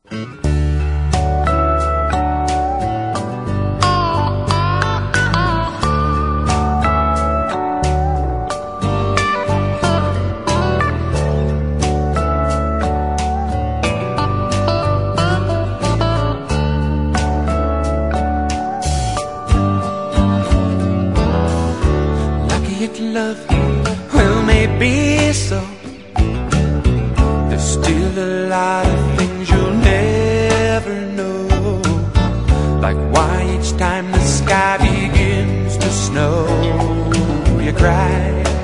Love, well, maybe so. There's still a lot of things you'll never know, like why each time the sky begins to snow, you cry.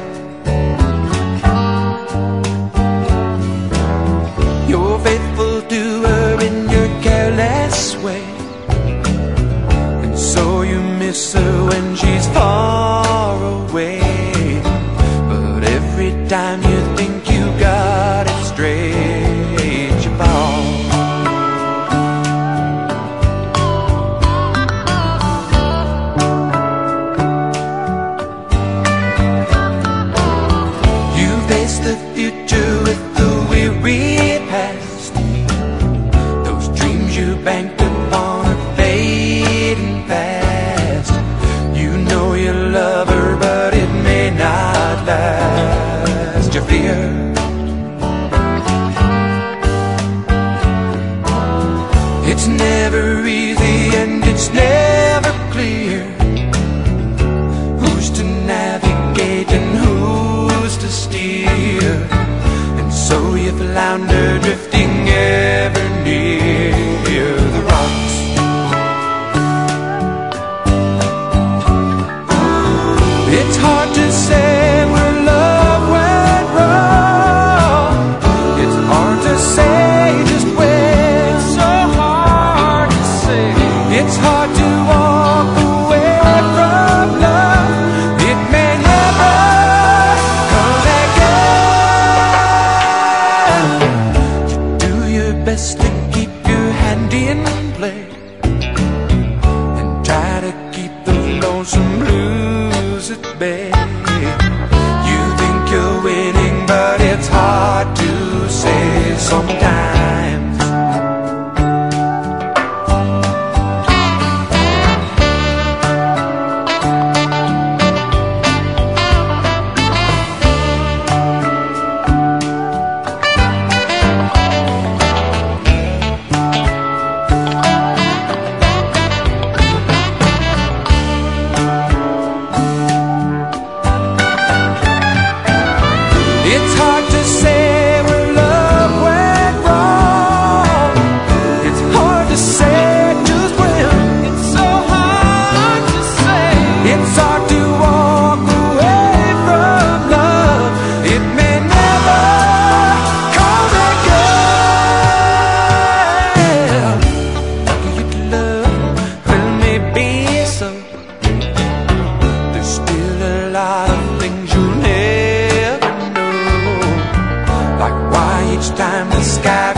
You're faithful to her in your careless way, and so you miss her when she's far away. Every time you think you got it straight, you fall. You face the future with the weary past. Those dreams you banked upon are fading fast. You know you love her, but it may not last. Your fear, it's never easy and it's never clear who's to navigate and who's to steer, and so you flounder, drifting ever near the rocks. It's hard to say where love went wrong. It's hard to say just when. It's so hard to say. It's hard to walk away from love. It may never come again. You do your best to keep your hand in play and try to keep the lonesome blues at bay. You think you're winning, but it's hard to say sometimes. It's hard to say where love went wrong. It's hard to say just when. It's so hard to say. It's hard to walk away from love. It may never come again. Lucky you to love, well, maybe so. There's still a lot of things you'll never. Like why each time the sky